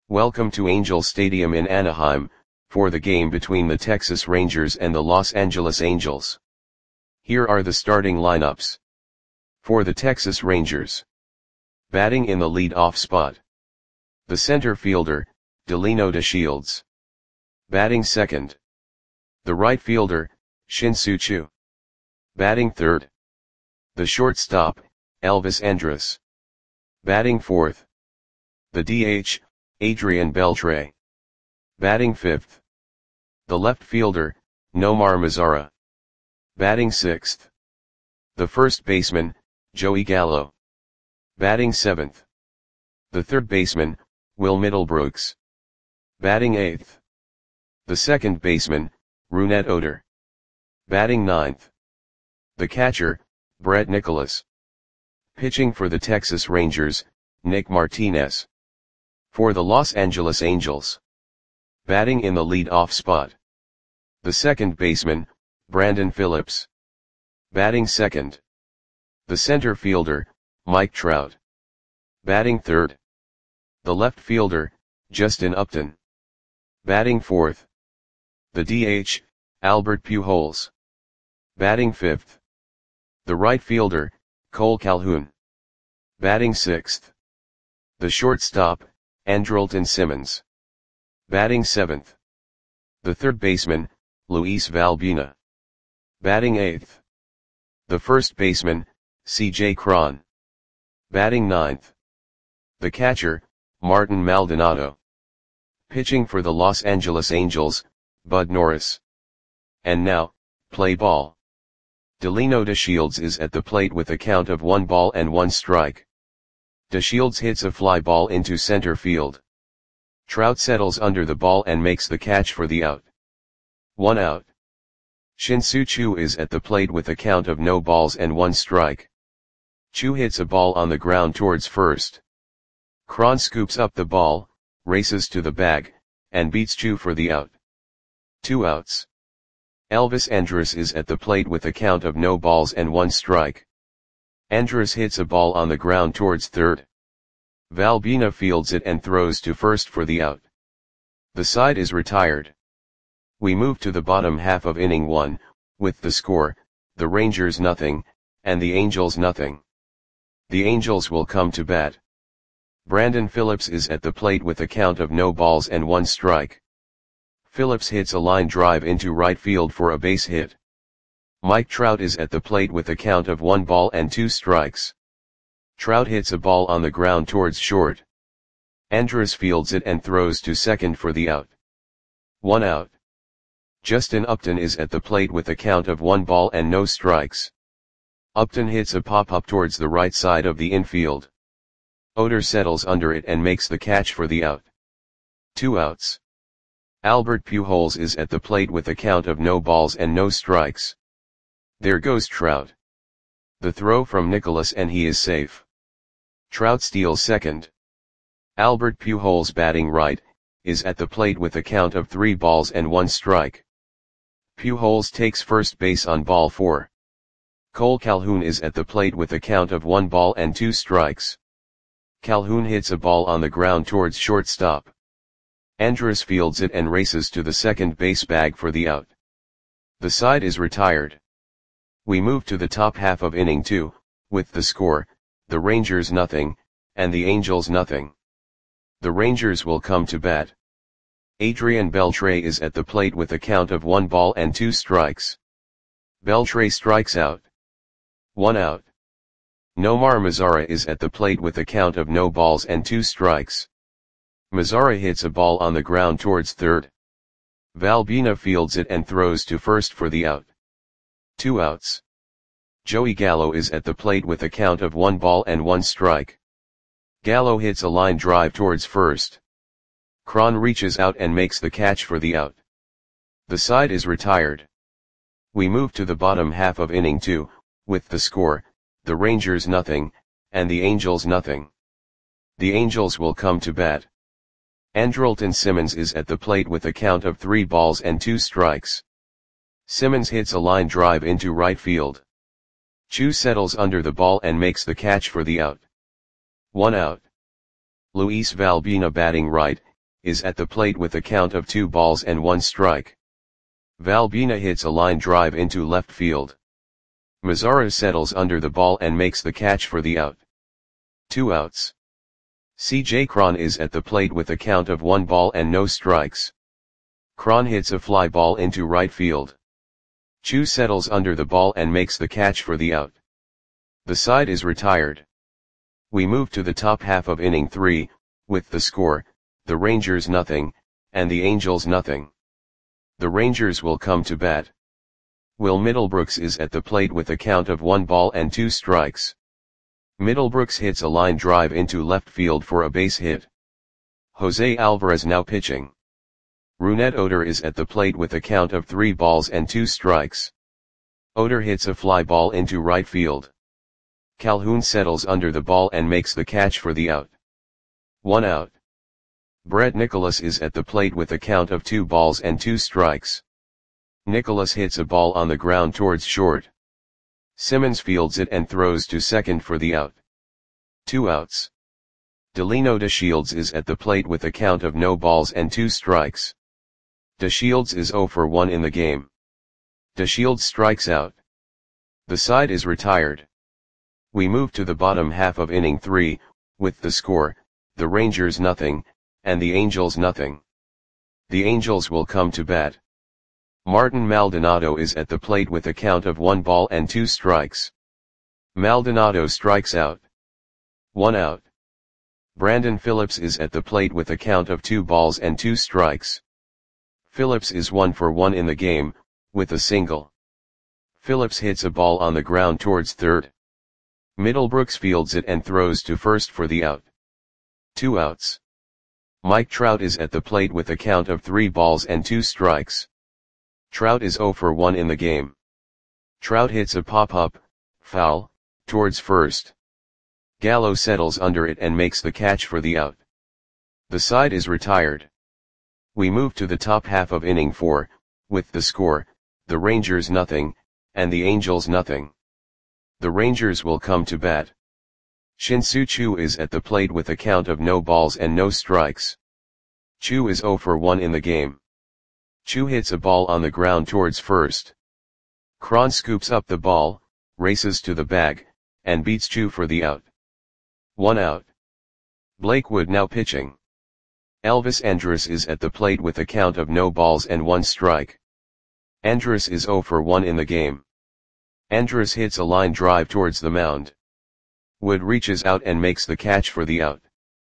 Welcome to Angel Stadium in Anaheim, for the game between the Texas Rangers and the Los Angeles Angels. Here are the starting lineups. For the Texas Rangers. Batting in the lead-off spot. The center fielder, Delino DeShields. Batting second. The right fielder, Shin-Soo Choo. Batting third. The shortstop, Elvis Andrus. Batting fourth. The DH, Adrian Beltre. Batting fifth. The left fielder, Nomar Mazara. Batting sixth. The first baseman, Joey Gallo. Batting seventh. The third baseman, Will Middlebrooks. Batting eighth. The second baseman, Rougned Odor. Batting ninth. The catcher, Brett Nicholas. Pitching for the Texas Rangers, Nick Martinez. For the Los Angeles Angels. Batting in the lead-off spot. The second baseman, Brandon Phillips. Batting second. The center fielder, Mike Trout. Batting third. The left fielder, Justin Upton. Batting fourth. The DH, Albert Pujols. Batting fifth. The right fielder, Cole Calhoun. Batting sixth. The shortstop, Andrelton Simmons. Batting seventh. The third baseman, Luis Valbuena. Batting eighth. The first baseman, C.J. Cron. Batting ninth. The catcher, Martin Maldonado. Pitching for the Los Angeles Angels, Bud Norris. And now, play ball. Delino DeShields is at the plate with a count of 1-1 DeShields hits a fly ball into center field. Trout settles under the ball and makes the catch for the out. 1 out. Shin-Soo Choo is at the plate with a count of 0-1. Choo hits a ball on the ground towards first. Cron scoops up the ball, races to the bag, and beats Choo for the out. 2 outs. Elvis Andrus is at the plate with a count of 0-1. Andrus hits a ball on the ground towards third. Valbuena fields it and throws to first for the out. The side is retired. We move to the bottom half of inning 1, with the score, the Rangers 0, and the Angels 0. The Angels will come to bat. Brandon Phillips is at the plate with a count of 0-1. Phillips hits a line drive into right field for a base hit. Mike Trout is at the plate with a count of 1-2. Trout hits a ball on the ground towards short. Andrus fields it and throws to second for the out. 1 out. Justin Upton is at the plate with a count of 1-0. Upton hits a pop-up towards the right side of the infield. Odor settles under it and makes the catch for the out. 2 outs. Albert Pujols is at the plate with a count of 0-0. There goes Trout. The throw from Nicholas and he is safe. Trout steals second. Albert Pujols batting right, is at the plate with a count of 3-1. Pujols takes first base on ball 4. Cole Calhoun is at the plate with a count of 1-2. Calhoun hits a ball on the ground towards shortstop. Andrus fields it and races to the second base bag for the out. The side is retired. We move to the top half of inning 2, with the score, the Rangers 0, and the Angels 0. The Rangers will come to bat. Adrian Beltre is at the plate with a count of 1-2. Beltre strikes out. 1 out. Nomar Mazara is at the plate with a count of 0-2. Mazara hits a ball on the ground towards third. Valbuena fields it and throws to first for the out. 2 outs. Joey Gallo is at the plate with a count of 1-1. Gallo hits a line drive towards first. Cron reaches out and makes the catch for the out. The side is retired. We move to the bottom half of inning 2, with the score, the Rangers 0, and the Angels 0. The Angels will come to bat. Andrelton Simmons is at the plate with a count of 3-2. Simmons hits a line drive into right field. Choo settles under the ball and makes the catch for the out. 1 out. Luis Valbuena batting right, is at the plate with a count of 2 balls and 1 strike. Valbuena hits a line drive into left field. Mazara settles under the ball and makes the catch for the out. 2 outs. C.J. Cron is at the plate with a count of 1 ball and no strikes. Cron hits a fly ball into right field. Chu settles under the ball and makes the catch for the out. The side is retired. We move to the top half of inning 3, with the score, the Rangers nothing, and the Angels nothing. The Rangers will come to bat. Will Middlebrooks is at the plate with a count of 1 ball and 2 strikes. Middlebrooks hits a line drive into left field for a base hit. Jose Alvarez now pitching. Rougned Odor is at the plate with a count of 3 balls and 2 strikes. Odor hits a fly ball into right field. Calhoun settles under the ball and makes the catch for the out. 1 out. Brett Nicholas is at the plate with a count of 2 balls and 2 strikes. Nicholas hits a ball on the ground towards short. Simmons fields it and throws to second for the out. 2 outs. Delino DeShields is at the plate with a count of no balls and 2 strikes. DeShields is 0 for 1 in the game. DeShields strikes out. The side is retired. We move to the bottom half of inning 3, with the score, the Rangers nothing, and the Angels nothing. The Angels will come to bat. Martin Maldonado is at the plate with a count of 1 ball and 2 strikes. Maldonado strikes out. 1 out. Brandon Phillips is at the plate with a count of 2 balls and 2 strikes. Phillips is 1 for 1 in the game, with a single. Phillips hits a ball on the ground towards third. Middlebrooks fields it and throws to first for the out. 2 outs. Mike Trout is at the plate with a count of 3 balls and 2 strikes. Trout is 0 for 1 in the game. Trout hits a pop-up, foul, towards first. Gallo settles under it and makes the catch for the out. The side is retired. We move to the top half of inning 4, with the score, the Rangers nothing, and the Angels nothing. The Rangers will come to bat. Shin-Soo Choo is at the plate with a count of no balls and no strikes. Choo is 0 for 1 in the game. Choo hits a ball on the ground towards first. Cron scoops up the ball, races to the bag, and beats Choo for the out. 1 out. Blake Wood now pitching. Elvis Andrus is at the plate with a count of no balls and 1 strike. Andrus is 0 for 1 in the game. Andrus hits a line drive towards the mound. Wood reaches out and makes the catch for the out.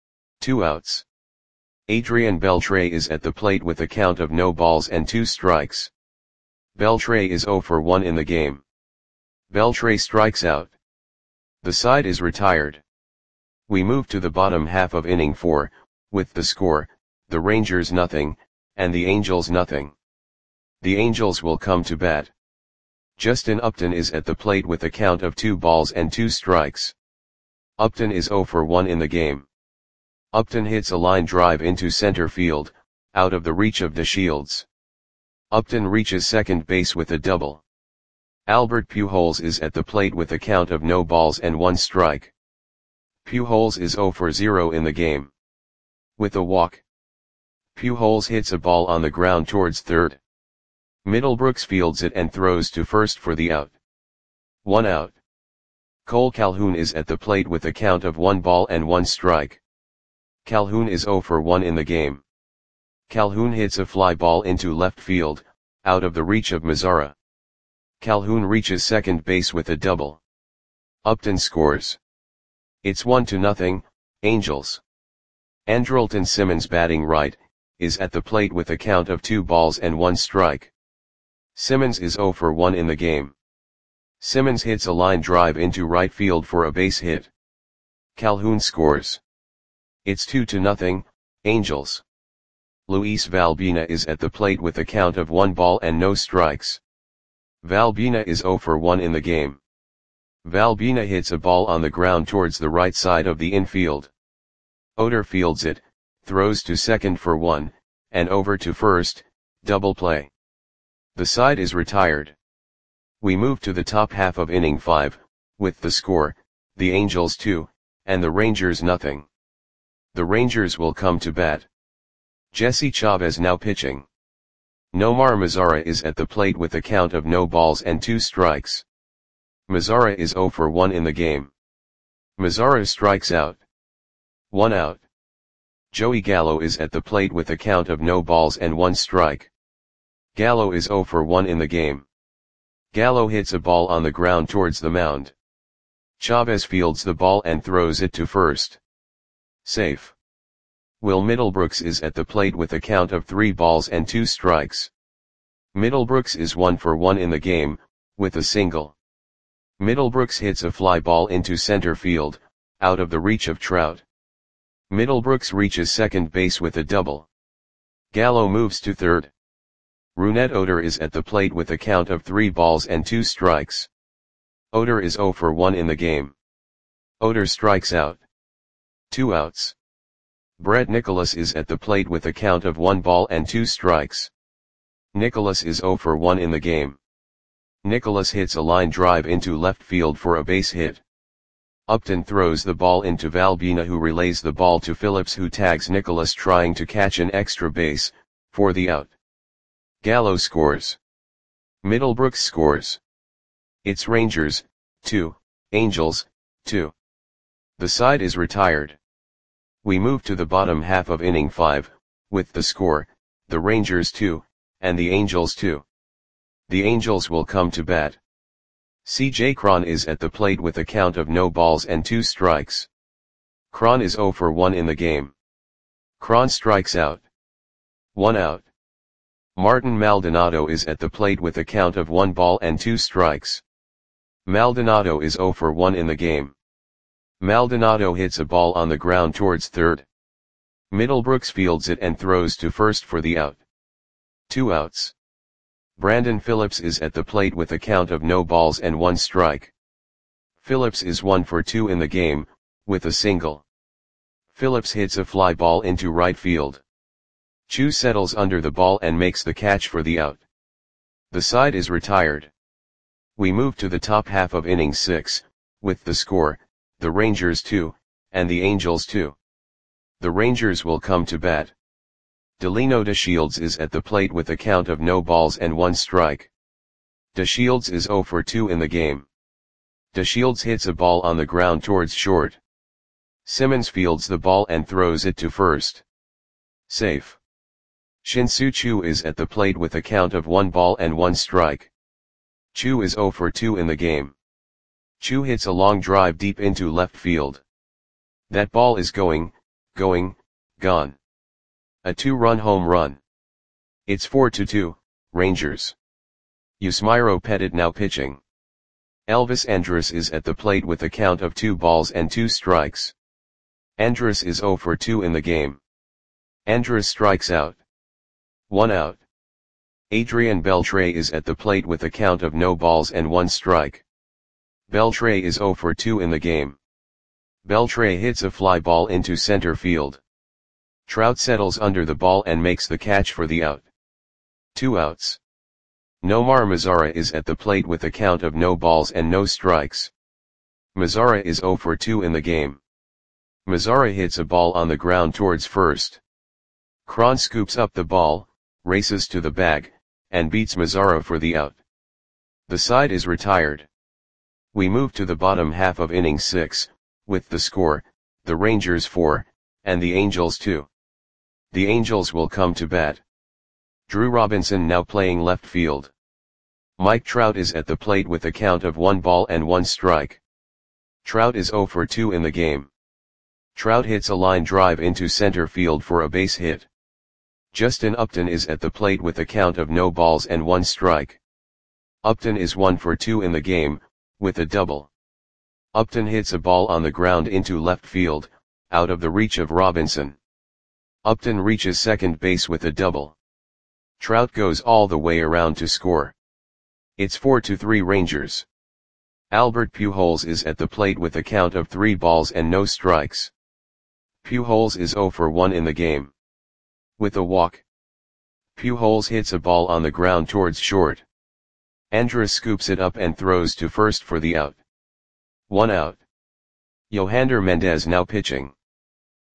2 outs. Adrian Beltre is at the plate with a count of no balls and 2 strikes. Beltre is 0 for 1 in the game. Beltre strikes out. The side is retired. We move to the bottom half of inning 4, with the score, the Rangers nothing, and the Angels nothing. The Angels will come to bat. Justin Upton is at the plate with a count of 2 balls and 2 strikes. Upton is 0 for 1 in the game. Upton hits a line drive into center field, out of the reach of DeShields. Upton reaches second base with a double. Albert Pujols is at the plate with a count of no balls and 1 strike. Pujols is 0 for 0 in the game. With a walk. Pujols hits a ball on the ground towards third. Middlebrooks fields it and throws to first for the out. 1 out. Cole Calhoun is at the plate with a count of 1 ball and 1 strike. Calhoun is 0 for 1 in the game. Calhoun hits a fly ball into left field, out of the reach of Mazara. Calhoun reaches second base with a double. Upton scores. It's 1-0, Angels. Andrelton Simmons batting right, is at the plate with a count of 2 balls and 1 strike. Simmons is 0 for 1 in the game. Simmons hits a line drive into right field for a base hit. Calhoun scores. It's 2-0, Angels. Luis Valbuena is at the plate with a count of 1 ball and no strikes. Valbuena is 0 for 1 in the game. Valbuena hits a ball on the ground towards the right side of the infield. Odor fields it, throws to second for 1, and over to first, double play. The side is retired. We move to the top half of inning 5, with the score, the Angels 2, and the Rangers nothing. The Rangers will come to bat. Jesse Chavez now pitching. Nomar Mazara is at the plate with a count of no balls and 2 strikes. Mazara is 0 for 1 in the game. Mazara strikes out. 1 out. Joey Gallo is at the plate with a count of no balls and 1 strike. Gallo is 0 for 1 in the game. Gallo hits a ball on the ground towards the mound. Chavez fields the ball and throws it to first. Safe. Will Middlebrooks is at the plate with a count of 3 balls and 2 strikes. Middlebrooks is 1 for 1 in the game, with a single. Middlebrooks hits a fly ball into center field, out of the reach of Trout. Middlebrooks reaches second base with a double. Gallo moves to third. Rougned Odor is at the plate with a count of 3 balls and 2 strikes. Odor is 0 for 1 in the game. Odor strikes out. 2 outs. Brett Nicholas is at the plate with a count of 1 ball and 2 strikes. Nicholas is 0 for 1 in the game. Nicholas hits a line drive into left field for a base hit. Upton throws the ball into Valbuena, who relays the ball to Phillips, who tags Nicholas trying to catch an extra base, for the out. Gallo scores. Middlebrooks scores. It's Rangers, 2, Angels, 2. The side is retired. We move to the bottom half of inning 5, with the score, the Rangers 2, and the Angels 2. The Angels will come to bat. C.J. Cron is at the plate with a count of no balls and 2 strikes. Cron is 0 for 1 in the game. Cron strikes out. 1 out. Martin Maldonado is at the plate with a count of 1 ball and 2 strikes. Maldonado is 0 for 1 in the game. Maldonado hits a ball on the ground towards third. Middlebrooks fields it and throws to first for the out. 2 outs. Brandon Phillips is at the plate with a count of no balls and 1 strike. Phillips is 1 for 2 in the game, with a single. Phillips hits a fly ball into right field. Chu settles under the ball and makes the catch for the out. The side is retired. We move to the top half of inning 6, with the score, the Rangers 2, and the Angels 2. The Rangers will come to bat. Delino DeShields is at the plate with a count of no balls and 1 strike. DeShields is 0 for 2 in the game. DeShields hits a ball on the ground towards short. Simmons fields the ball and throws it to first. Safe. Shin-Soo Choo is at the plate with a count of 1 ball and 1 strike. Choo is 0 for 2 in the game. Choo hits a long drive deep into left field. That ball is gone. A 2-run home run. It's 4-2, Rangers. Yusmeiro Petit now pitching. Elvis Andrus is at the plate with a count of 2 balls and 2 strikes. Andrus is 0 for 2 in the game. Andrus strikes out. 1 out. Adrian Beltre is at the plate with a count of no balls and 1 strike. Beltre is 0 for 2 in the game. Beltre hits a fly ball into center field. Trout settles under the ball and makes the catch for the out. 2 outs. Nomar Mazara is at the plate with a count of no balls and no strikes. Mazara is 0 for 2 in the game. Mazara hits a ball on the ground towards first. Cron scoops up the ball, races to the bag, and beats Mazara for the out. The side is retired. We move to the bottom half of inning 6, with the score, the Rangers 4, and the Angels 2. The Angels will come to bat. Drew Robinson now playing left field. Mike Trout is at the plate with a count of 1 ball and 1 strike. Trout is 0 for 2 in the game. Trout hits a line drive into center field for a base hit. Justin Upton is at the plate with a count of no balls and 1 strike. Upton is 1 for 2 in the game, with a double. Upton hits a ball on the ground into left field, out of the reach of Robinson. Upton reaches second base with a double. Trout goes all the way around to score. It's 4-3 Rangers. Albert Pujols is at the plate with a count of 3 balls and no strikes. Pujols is 0 for 1 in the game. With a walk. Pujols hits a ball on the ground towards short. Andrus scoops it up and throws to first for the out. 1 out. Yohander Mendez now pitching.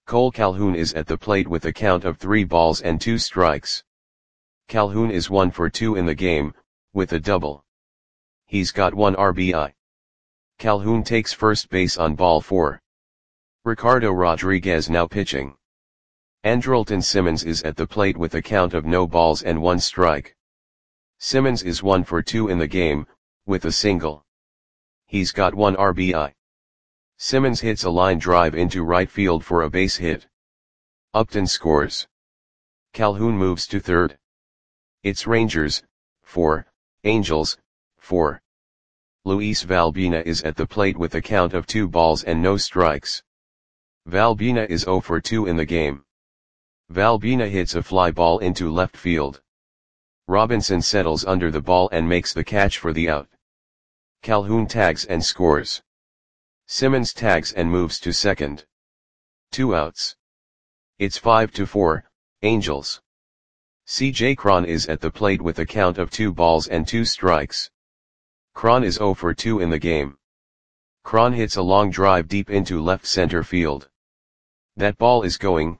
Cole Calhoun is at the plate with a count of 3 balls and 2 strikes. Calhoun is 1 for 2 in the game, with a double. He's got 1 RBI. Calhoun takes first base on ball 4. Ricardo Rodriguez now pitching. Andrelton Simmons is at the plate with a count of no balls and 1 strike. Simmons is 1 for 2 in the game, with a single. He's got 1 RBI. Simmons hits a line drive into right field for a base hit. Upton scores. Calhoun moves to third. It's Rangers, 4, Angels, 4. Luis Valbuena is at the plate with a count of 2 balls and no strikes. Valbuena is 0 for 2 in the game. Valbuena hits a fly ball into left field. Robinson settles under the ball and makes the catch for the out. Calhoun tags and scores. Simmons tags and moves to second. 2 outs. It's 5-4, Angels. C.J. Cron is at the plate with a count of 2 balls and 2 strikes. Cron is 0 for 2 in the game. Cron hits a long drive deep into left center field. That ball is gone.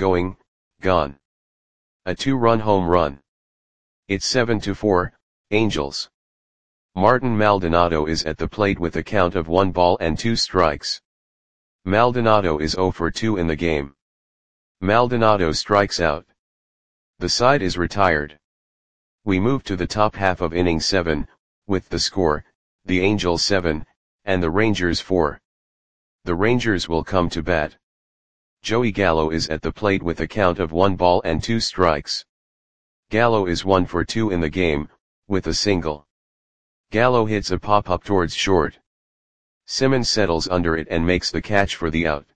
A 2-run home run. It's 7-4, Angels. Martin Maldonado is at the plate with a count of 1 ball and 2 strikes. Maldonado is 0 for 2 in the game. Maldonado strikes out. The side is retired. We move to the top half of inning 7, with the score, the Angels 7, and the Rangers 4. The Rangers will come to bat. Joey Gallo is at the plate with a count of 1 ball and 2 strikes. Gallo is 1 for 2 in the game, with a single. Gallo hits a pop-up towards short. Simmons settles under it and makes the catch for the out.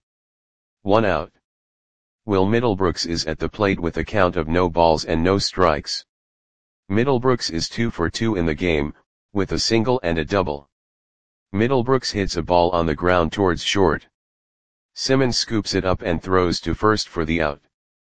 1 out. Will Middlebrooks is at the plate with a count of no balls and no strikes. Middlebrooks is 2 for 2 in the game, with a single and a double. Middlebrooks hits a ball on the ground towards short. Simmons scoops it up and throws to first for the out.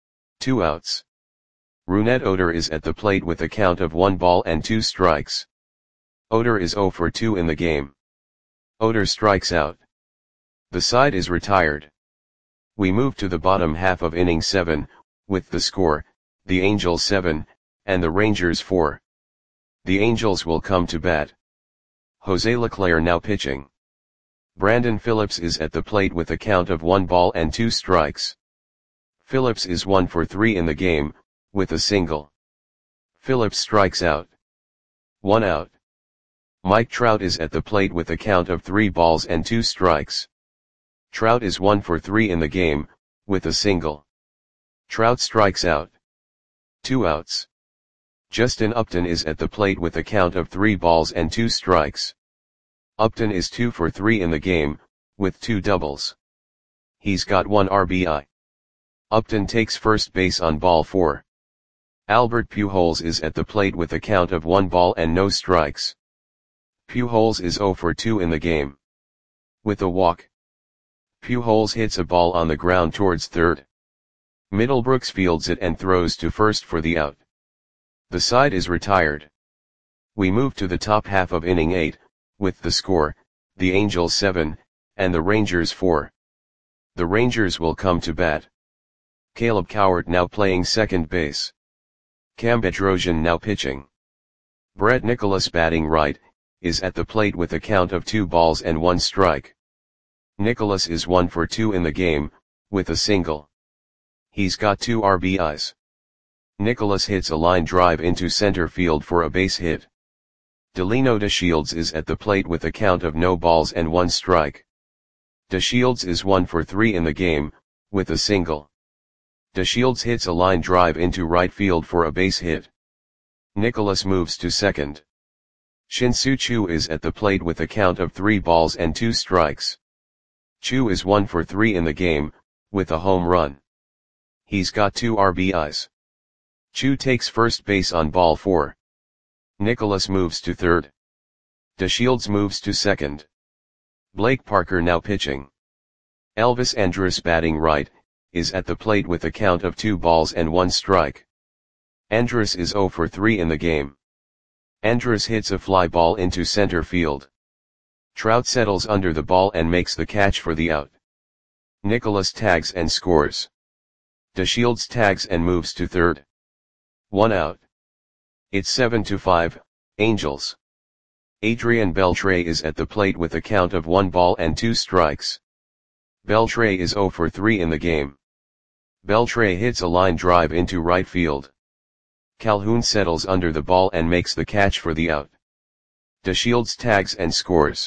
2 outs. Rougned Odor is at the plate with a count of 1 ball and 2 strikes. Odor is 0 for 2 in the game. Odor strikes out. The side is retired. We move to the bottom half of inning 7, with the score, the Angels 7, and the Rangers 4. The Angels will come to bat. Jose Leclerc now pitching. Brandon Phillips is at the plate with a count of 1 ball and 2 strikes. Phillips is 1 for 3 in the game, with a single. Phillips strikes out. 1 out. Mike Trout is at the plate with a count of 3 balls and 2 strikes. Trout is 1 for 3 in the game, with a single. Trout strikes out. 2 outs. Justin Upton is at the plate with a count of 3 balls and 2 strikes. Upton is 2 for 3 in the game, with 2 doubles. He's got 1 RBI. Upton takes first base on ball 4. Albert Pujols is at the plate with a count of 1 ball and no strikes. Pujols is 0 for 2 in the game. With a walk. Pujols hits a ball on the ground towards third. Middlebrooks fields it and throws to first for the out. The side is retired. We move to the top half of inning 8, with the score, the Angels 7, and the Rangers 4. The Rangers will come to bat. Caleb Cowart now playing second base. Cam Bedrosian now pitching. Brett Nicholas batting right, is at the plate with a count of 2 balls and 1 strike. Nicholas is 1 for 2 in the game, with a single. He's got 2 RBIs. Nicholas hits a line drive into center field for a base hit. Delino DeShields is at the plate with a count of no balls and 1 strike. DeShields is 1 for 3 in the game, with a single. DeShields hits a line drive into right field for a base hit. Nicholas moves to second. Shin-Soo Choo is at the plate with a count of 3 balls and 2 strikes. Choo is 1 for 3 in the game, with a home run. He's got 2 RBIs. Choo takes first base on ball 4. Nicholas moves to third. DeShields moves to second. Blake Parker now pitching. Elvis Andrus batting right, is at the plate with a count of 2 balls and 1 strike. Andrus is 0 for 3 in the game. Andrus hits a fly ball into center field. Trout settles under the ball and makes the catch for the out. Nicholas tags and scores. DeShields tags and moves to third. 1 out. It's 7-5, Angels. Adrian Beltre is at the plate with a count of 1 ball and 2 strikes. Beltre is 0 for 3 in the game. Beltre hits a line drive into right field. Calhoun settles under the ball and makes the catch for the out. DeShields tags and scores.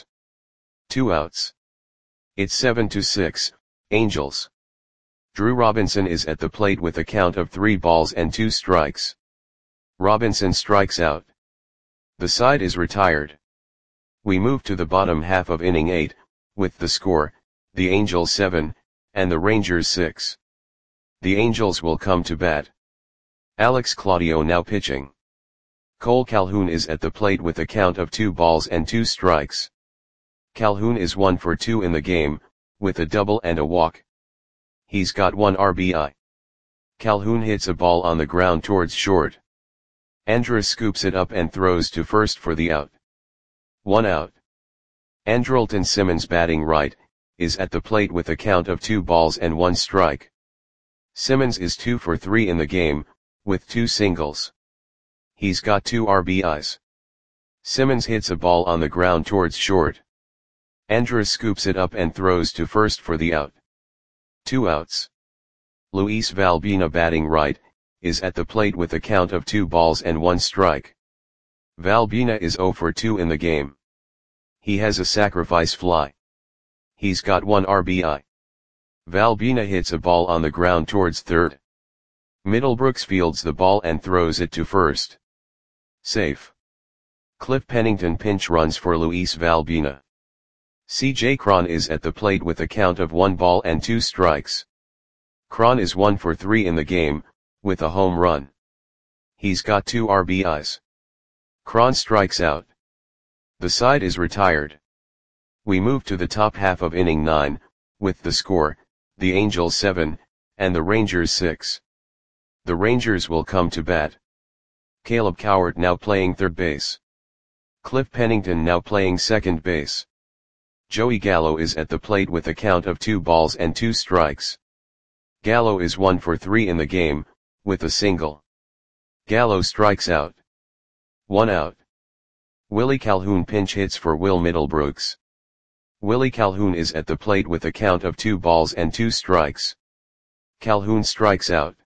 2 outs. It's 7-6, Angels. Drew Robinson is at the plate with a count of 3 balls and 2 strikes. Robinson strikes out. The side is retired. We move to the bottom half of inning 8, with the score, the Angels 7, and the Rangers 6. The Angels will come to bat. Alex Claudio now pitching. Cole Calhoun is at the plate with a count of 2 balls and 2 strikes. Calhoun is 1 for 2 in the game, with a double and a walk. He's got 1 RBI. Calhoun hits a ball on the ground towards short. Andrus scoops it up and throws to first for the out. 1 out. Andrelton Simmons, batting right, is at the plate with a count of 2 balls and 1 strike. Simmons is 2 for 3 in the game, with 2 singles. He's got 2 RBIs. Simmons hits a ball on the ground towards short. Andrus scoops it up and throws to first for the out. 2 outs. Luis Valbuena, batting right, is at the plate with a count of 2 balls and 1 strike. Valbuena is 0 for 2 in the game. He has a sacrifice fly. He's got 1 RBI. Valbuena hits a ball on the ground towards third. Middlebrooks fields the ball and throws it to first. Safe. Cliff Pennington pinch runs for Luis Valbuena. C.J. Cron is at the plate with a count of 1 ball and 2 strikes. Cron is 1 for 3 in the game, with a home run. He's got 2 RBIs. Cron strikes out. The side is retired. We move to the top half of inning 9, with the score, the Angels 7, and the Rangers 6. The Rangers will come to bat. Caleb Cowart now playing third base. Cliff Pennington now playing second base. Joey Gallo is at the plate with a count of 2 balls and 2 strikes. Gallo is 1 for 3 in the game, with a single. Gallo strikes out. 1 out. Willie Calhoun pinch hits for Will Middlebrooks. Willie Calhoun is at the plate with a count of 2 balls and 2 strikes. Calhoun strikes out.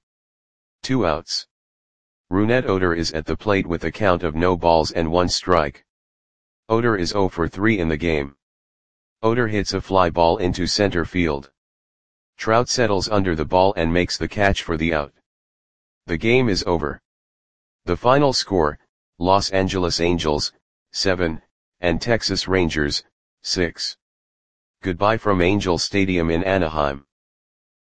2 outs. Rougned Odor is at the plate with a count of no balls and 1 strike. Odor is 0 for 3 in the game. Odor hits a fly ball into center field. Trout settles under the ball and makes the catch for the out. The game is over. The final score, Los Angeles Angels, 7, and Texas Rangers, 6. Goodbye from Angel Stadium in Anaheim.